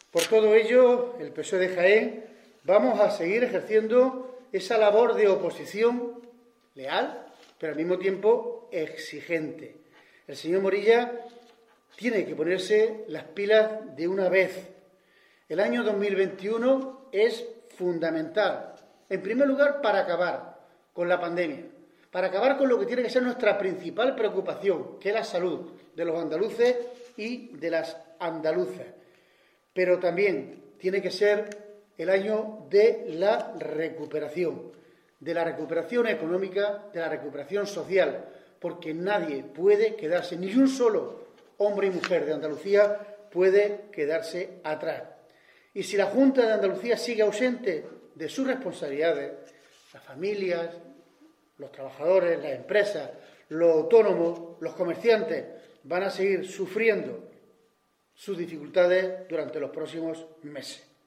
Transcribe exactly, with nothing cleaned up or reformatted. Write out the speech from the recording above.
Por todo ello, el P S O E de Jaén vamos a seguir ejerciendo esa labor de oposición leal, pero al mismo tiempo exigente. El señor Morilla tiene que ponerse las pilas de una vez. El año dos mil veintiuno es fundamental, en primer lugar, para acabar con la pandemia, para acabar con lo que tiene que ser nuestra principal preocupación, que es la salud de los andaluces y de las andaluzas. Pero también tiene que ser el año de la recuperación, de la recuperación económica, de la recuperación social, porque nadie puede quedarse, ni un solo hombre y mujer de Andalucía puede quedarse atrás. Y si la Junta de Andalucía sigue ausente de sus responsabilidades, las familias, los trabajadores, las empresas, los autónomos, los comerciantes van a seguir sufriendo sus dificultades durante los próximos meses.